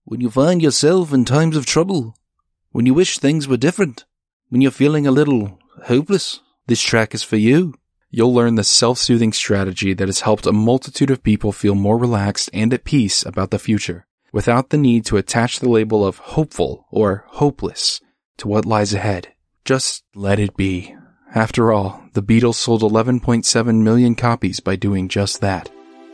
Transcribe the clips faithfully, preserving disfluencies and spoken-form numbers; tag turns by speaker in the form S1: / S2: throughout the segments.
S1: When you find yourself in times of trouble, when you wish things were different, when you're feeling a little hopeless, this track is for you. You'll learn the self-soothing strategy that has helped a multitude of people feel more relaxed and at peace about the future, without the need to attach the label of hopeful or hopeless to what lies ahead. Just let it be. After all, the Beatles sold eleven point seven million copies by doing just that.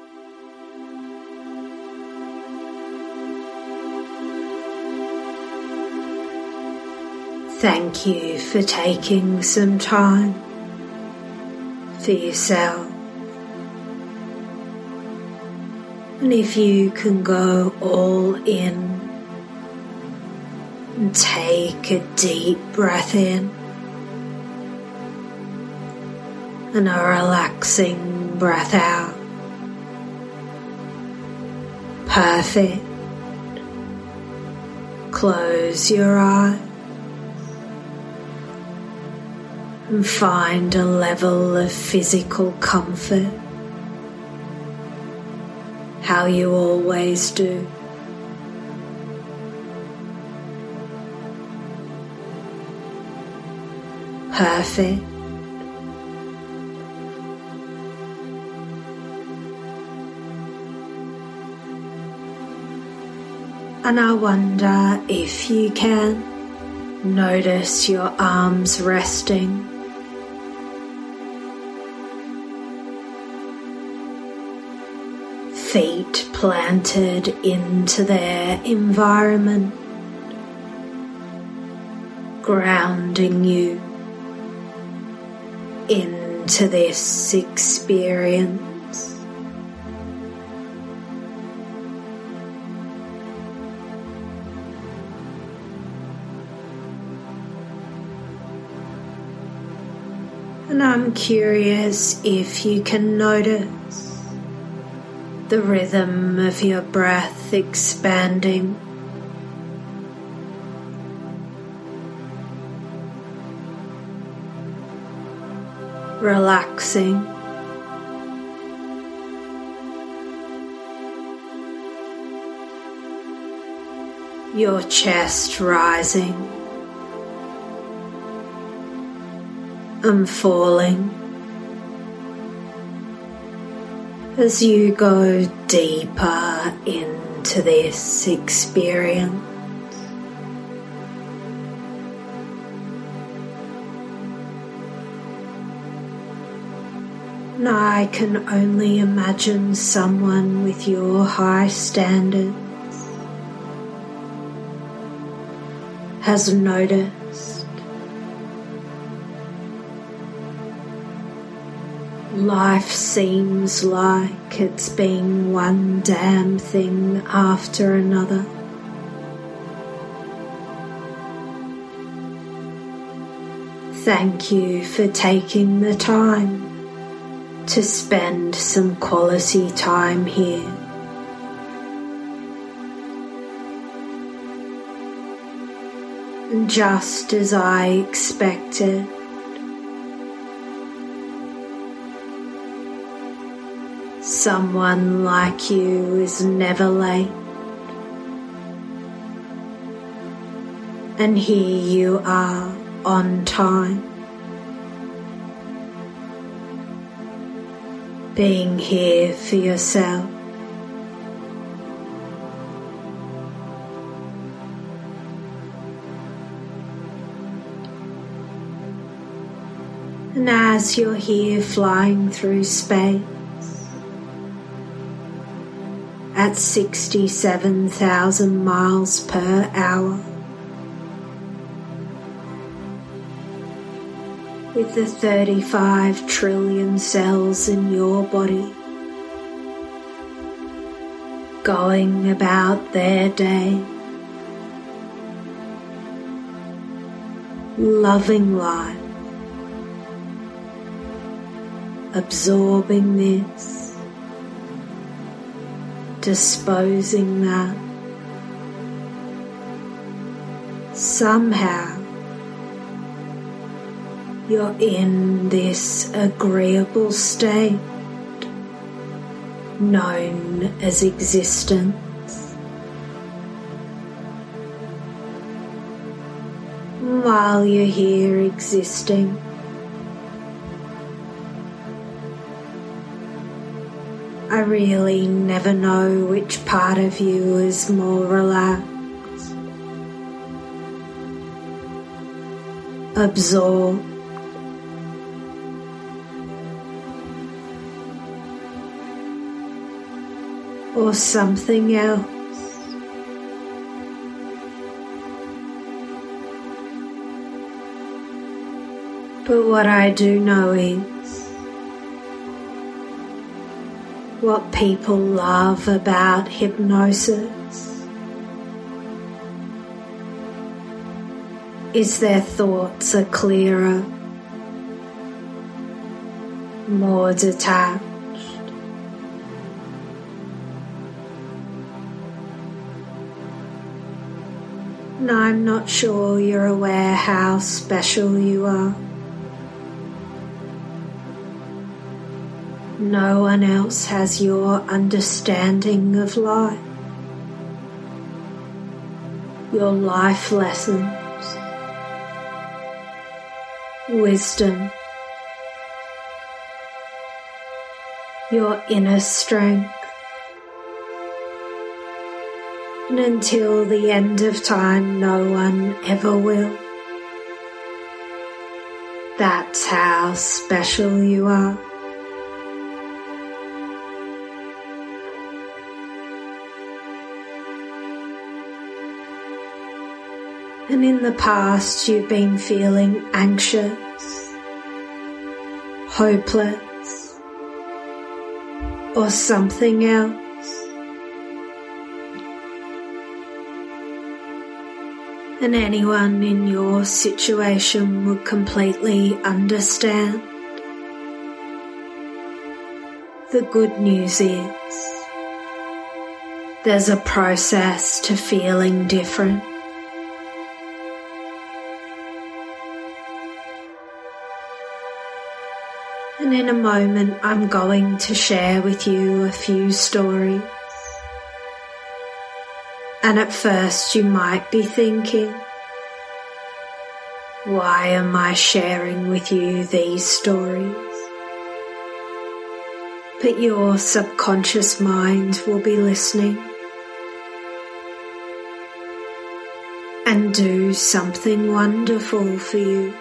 S2: Thank you for taking some time for yourself. And if you can go all in and take a deep breath in and a relaxing breath out. Perfect. Close your eyes and find a level of physical comfort, how you always do. Perfect. And I wonder if you can notice your arms resting, feet planted into their environment, grounding you into this experience. And I'm curious if you can notice the rhythm of your breath expanding, relaxing, your chest rising and falling as you go deeper into this experience. And I can only imagine someone with your high standards has noticed life seems like it's been one damn thing after another. Thank you for taking the time to spend some quality time here. And just as I expected, someone like you is never late. And here you are on time, being here for yourself. And as you're here flying through space at sixty-seven thousand miles per hour, with the thirty-five trillion cells in your body going about their day, loving life, absorbing this, disposing that, somehow you're in this agreeable state known as existence. while you're here existing. I really never know which part of you is more relaxed, absorbed, or something else. But what I do know is what people love about hypnosis is their thoughts are clearer, more detached. And I'm not sure you're aware how special you are. No one else has your understanding of life, your life lessons, wisdom, your inner strength. And until the end of time, no one ever will. That's how special you are. And in the past you've been feeling anxious, hopeless, or something else. And anyone in your situation would completely understand. The good news is there's a process to feeling different. And in a moment I'm going to share with you a few stories. And at first you might be thinking, why am I sharing with you these stories? But your subconscious mind will be listening and do something wonderful for you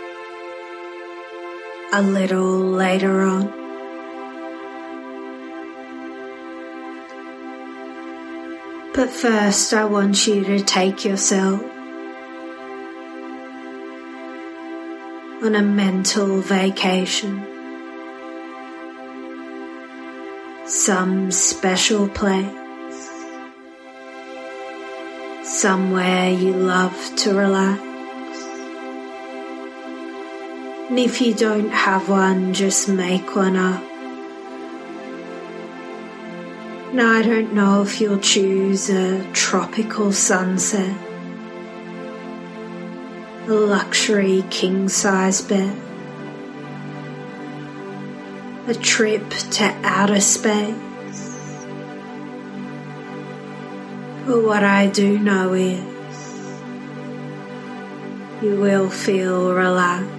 S2: a little later on. But first I want you to take yourself on a mental vacation, some special place, somewhere you love to relax. And if you don't have one, just make one up. Now I don't know if you'll choose a tropical sunset, a luxury king-size bed, a trip to outer space. But what I do know is you will feel relaxed.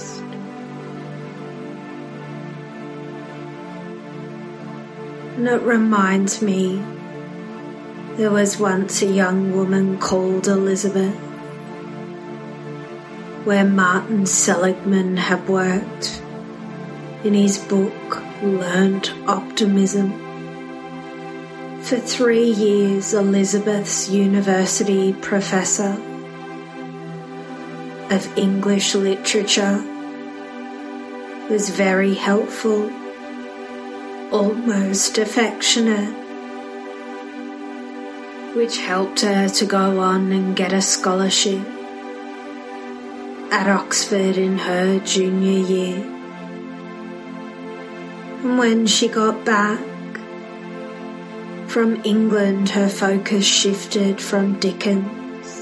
S2: And it reminds me there was once a young woman called Elizabeth, where Martin Seligman had worked in his book Learnt Optimism. For three years, Elizabeth's university professor of English literature was very helpful, almost affectionate, which helped her to go on and get a scholarship at Oxford in her junior year. And when she got back from England, her focus shifted from Dickens,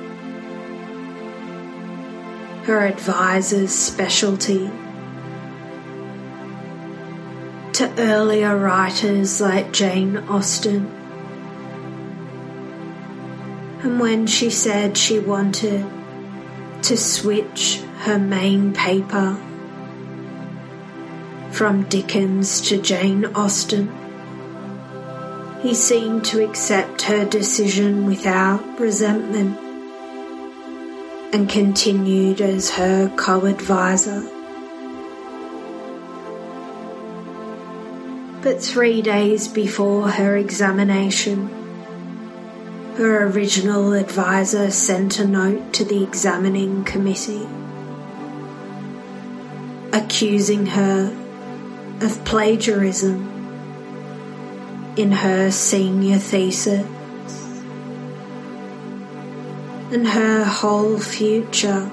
S2: her advisor's specialty, to earlier writers like Jane Austen. And when she said she wanted to switch her main paper from Dickens to Jane Austen. He seemed to accept her decision without resentment and continued as her co-advisor. But three days before her examination, her original advisor sent a note to the examining committee, accusing her of plagiarism in her senior thesis, and her whole future,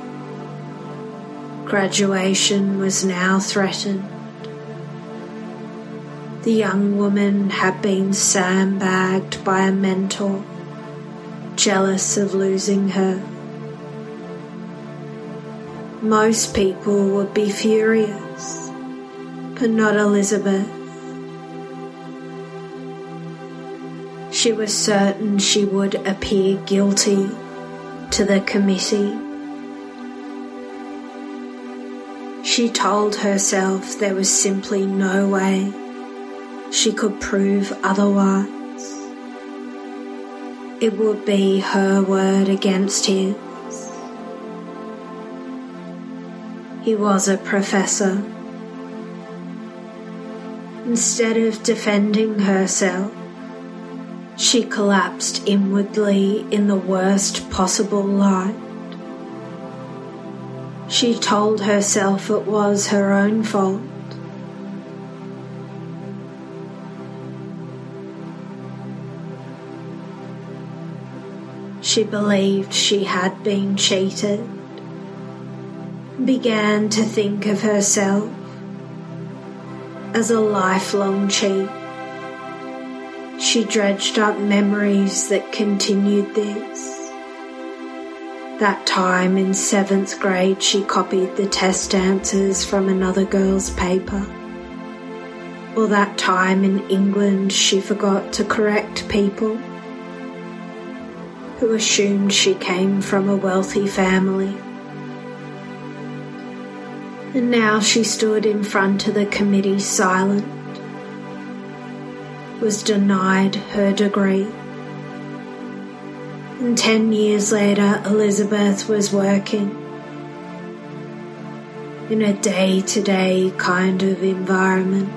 S2: graduation, was now threatened. The young woman had been sandbagged by a mentor, jealous of losing her. Most people would be furious, but not Elizabeth. She was certain she would appear guilty to the committee. She told herself there was simply no way she could prove otherwise. It would be her word against his. He was a professor. Instead of defending herself, she collapsed inwardly in the worst possible light. She told herself it was her own fault. She believed she had been cheated, began to think of herself as a lifelong cheat. She dredged up memories that continued this. That time in seventh grade she copied the test answers from another girl's paper. Or that time in England she forgot to correct people who assumed she came from a wealthy family. And now she stood in front of the committee silent, was denied her degree. And ten years later, Elizabeth was working in a day-to-day kind of environment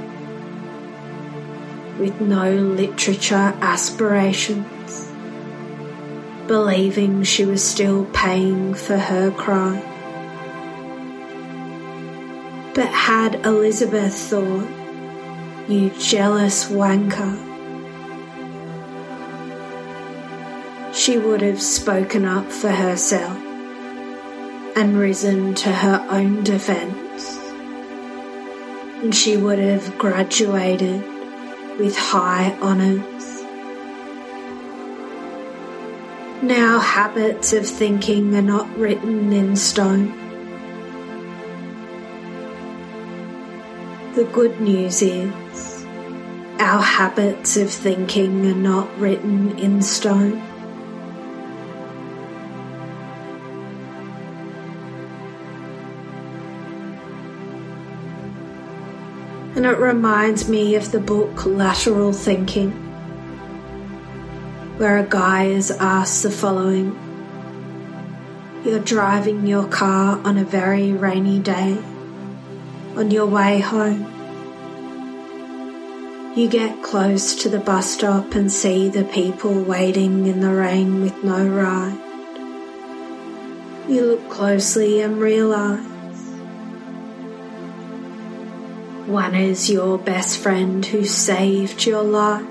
S2: with no literature aspirations, believing she was still paying for her crime. But had Elizabeth thought, "You jealous wanker," she would have spoken up for herself and risen to her own defense, and she would have graduated with high honors. Now habits of thinking are not written in stone. The good news is, our habits of thinking are not written in stone. And it reminds me of the book Lateral Thinking, where a guy is asked the following: you're driving your car on a very rainy day. On your way home, you get close to the bus stop and see the people waiting in the rain with no ride. You look closely and realise one is your best friend who saved your life.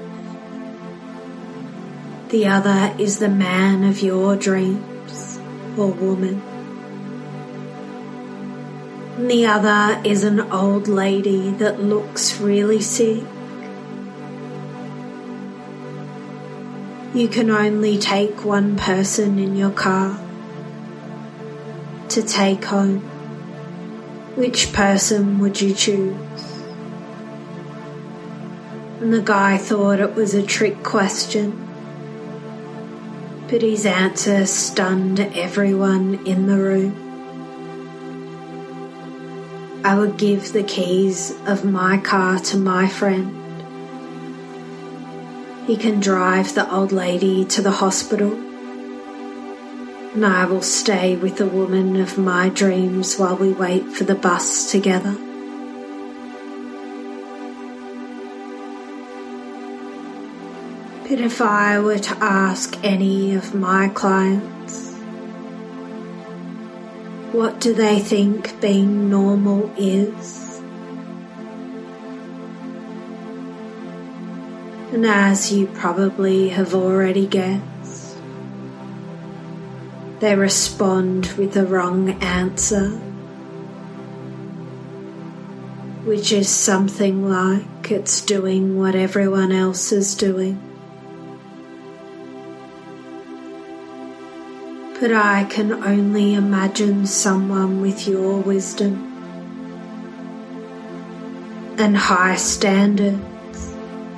S2: The other is the man of your dreams, or woman. And the other is an old lady that looks really sick. You can only take one person in your car to take home. Which person would you choose? And the guy thought it was a trick question, but his answer stunned everyone in the room. I would give the keys of my car to my friend. He can drive the old lady to the hospital, and I will stay with the woman of my dreams while we wait for the bus together. But if I were to ask any of my clients, what do they think being normal is? And as you probably have already guessed, they respond with the wrong answer, which is something like it's doing what everyone else is doing. But I can only imagine someone with your wisdom and high standards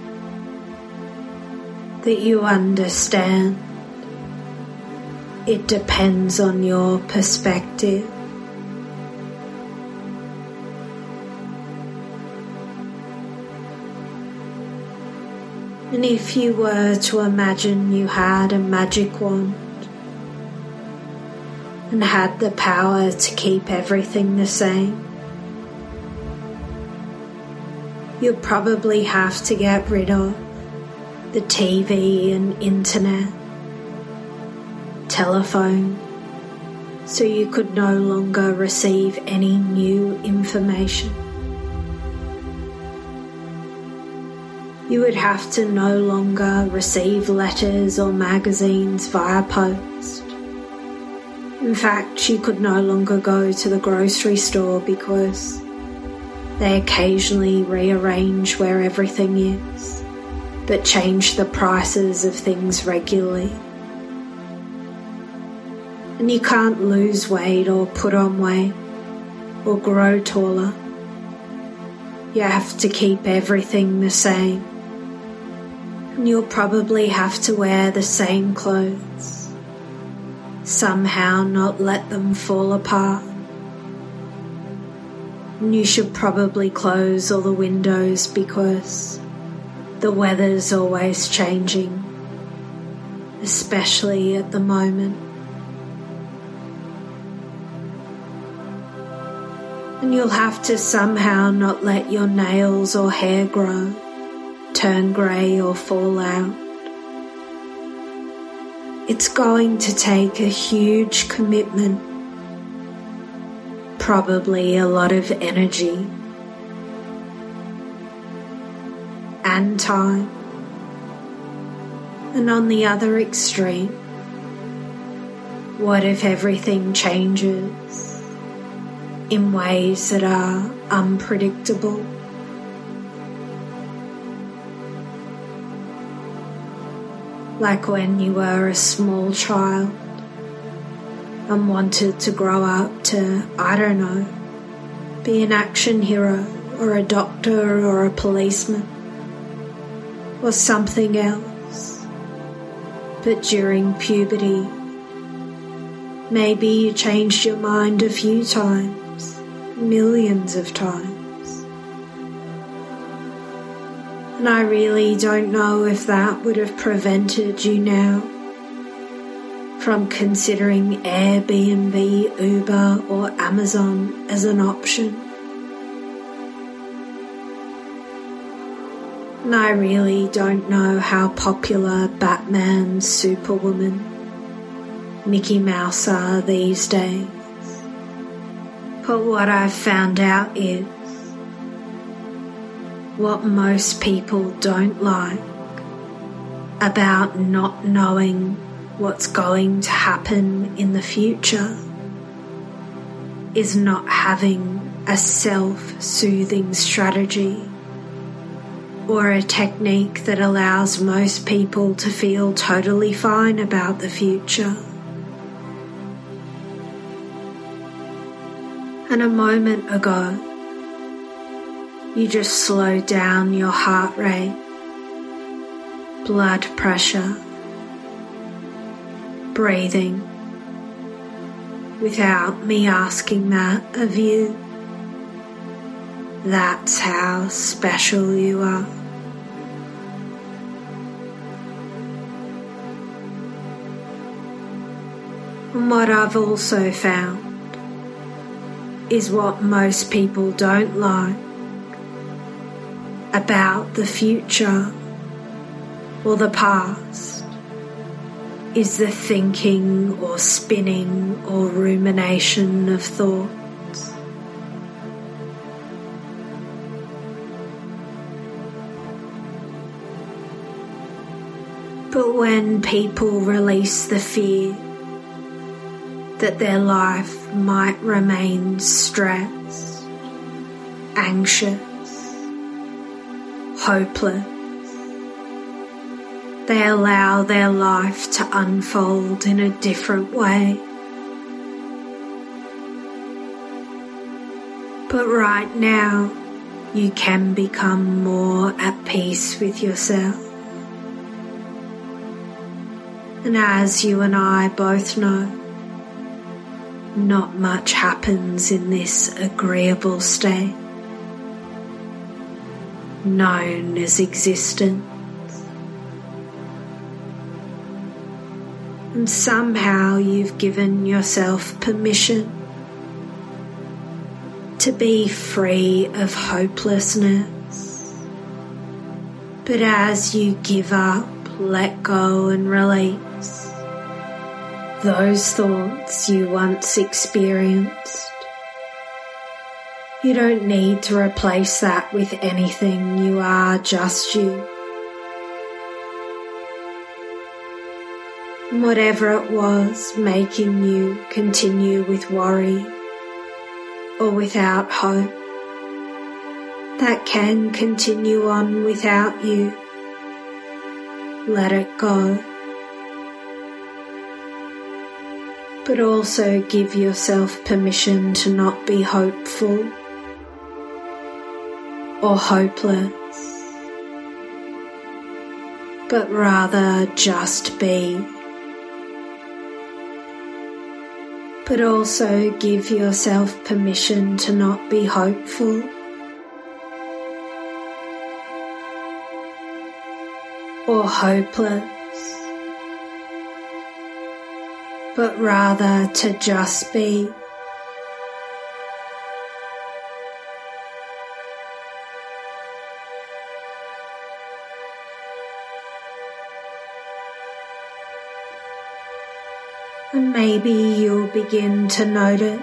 S2: that you understand. It depends on your perspective. And if you were to imagine you had a magic wand and had the power to keep everything the same, you'll probably have to get rid of the T V and internet, telephone, so you could no longer receive any new information. You would have to no longer receive letters or magazines via post. In fact, you could no longer go to the grocery store because they occasionally rearrange where everything is, but change the prices of things regularly. And you can't lose weight or put on weight or grow taller. You have to keep everything the same. And you'll probably have to wear the same clothes. Somehow not let them fall apart. And you should probably close all the windows because the weather's always changing, especially at the moment. And you'll have to somehow not let your nails or hair grow, turn grey or fall out. It's going to take a huge commitment, probably a lot of energy and time. And on the other extreme, what if everything changes in ways that are unpredictable? Like when you were a small child and wanted to grow up to, I don't know, be an action hero or a doctor or a policeman or something else. But during puberty, maybe you changed your mind a few times, millions of times. And I really don't know if that would have prevented you now from considering Airbnb, Uber, or Amazon as an option. And I really don't know how popular Batman, Superwoman, Mickey Mouse are these days. But what I've found out is what most people don't like about not knowing what's going to happen in the future is not having a self-soothing strategy or a technique that allows most people to feel totally fine about the future. And a moment ago, you just slowed down your heart rate, blood pressure, breathing, without me asking that of you. That's how special you are. And what I've also found is what most people don't like about the future or the past is the thinking or spinning or rumination of thoughts. But when people release the fear that their life might remain stressed, anxious, hopeless, they allow their life to unfold in a different way. But right now, you can become more at peace with yourself. And as you and I both know, not much happens in this agreeable state, known as existence. And somehow you've given yourself permission to be free of hopelessness. But as you give up, let go and release those thoughts you once experienced, you don't need to replace that with anything. You are just you. And whatever it was making you continue with worry or without hope, that can continue on without you. Let it go. But also give yourself permission to not be hopeful or hopeless, but rather just be. But also give yourself permission to not be hopeful or hopeless, but rather to just be. And maybe you'll begin to notice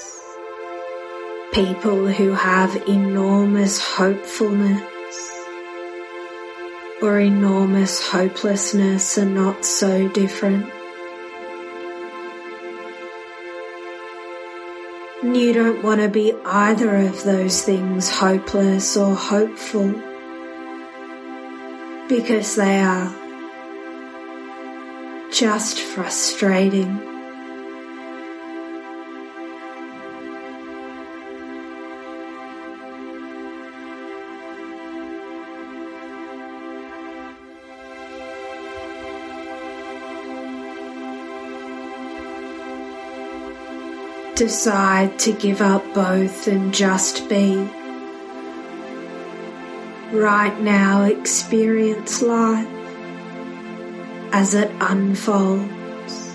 S2: people who have enormous hopefulness or enormous hopelessness are not so different. And you don't want to be either of those things, hopeless or hopeful, because they are just frustrating. Decide to give up both and just be. Right now, experience life as it unfolds,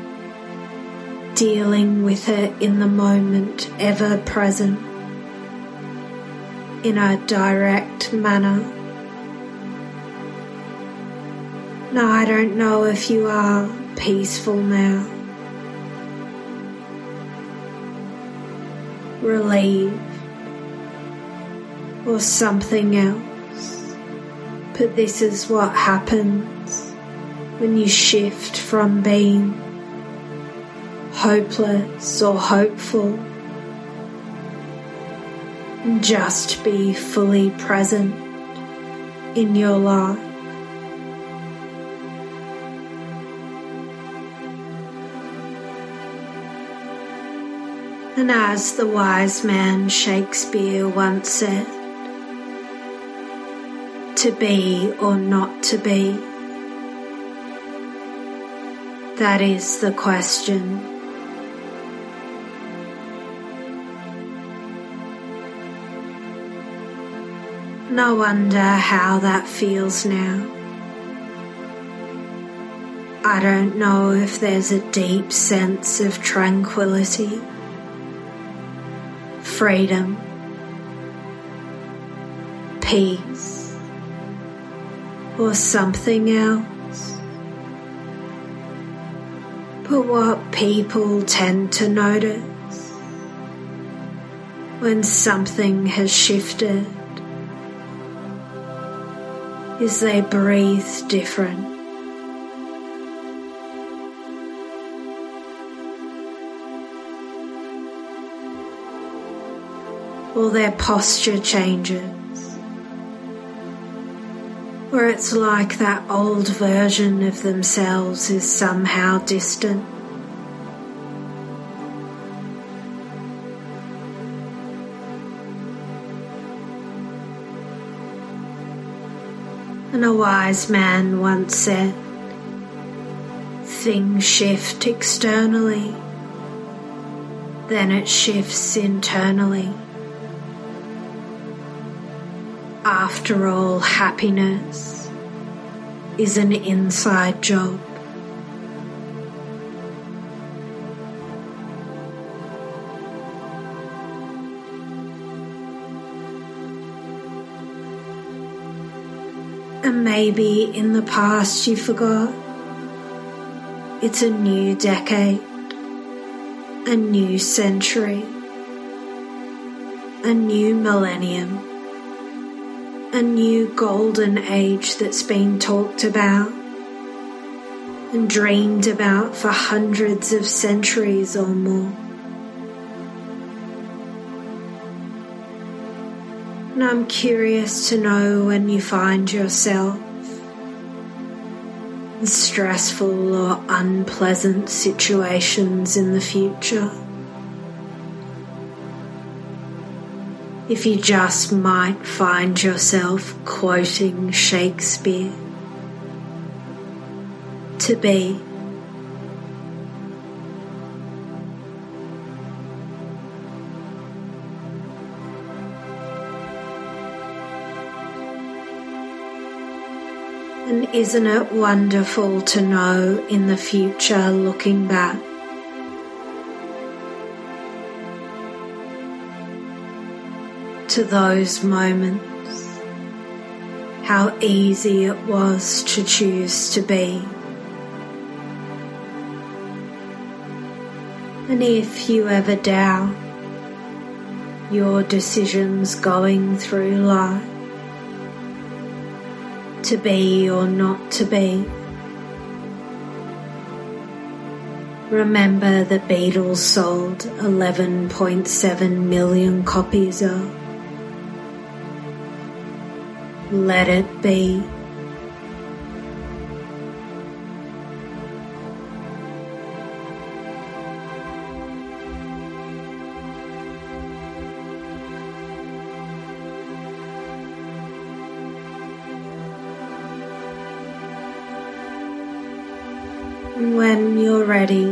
S2: dealing with it in the moment, ever present, in a direct manner. Now, I don't know if you are peaceful now, relieved, or something else, but this is what happens when you shift from being hopeless or hopeful and just be fully present in your life. And as the wise man Shakespeare once said, to be or not to be, that is the question. And I wonder how that feels now. I don't know if there's a deep sense of tranquility, freedom, peace, or something else. But what people tend to notice when something has shifted is they breathe different. Or their posture changes. Or it's like that old version of themselves is somehow distant. And a wise man once said, things shift externally, then it shifts internally. After all, happiness is an inside job. And maybe in the past you forgot. It's a new decade, a new century, a new millennium, a new golden age that's been talked about and dreamed about for hundreds of centuries or more. And I'm curious to know when you find yourself in stressful or unpleasant situations in the future, if you just might find yourself quoting Shakespeare, to be. And isn't it wonderful to know in the future, looking back, to those moments, how easy it was to choose to be. And if you ever doubt your decisions going through life, to be or not to be, remember the Beatles sold eleven point seven million copies of Let It Be. When you're ready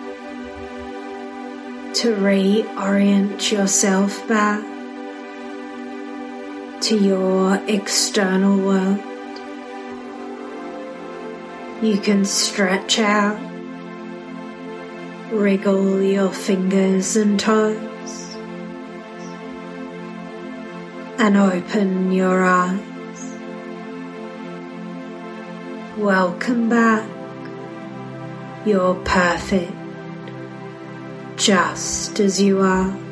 S2: to reorient yourself back to your external world, you can stretch out, wriggle your fingers and toes, and open your eyes. Welcome back. You're perfect, just as you are.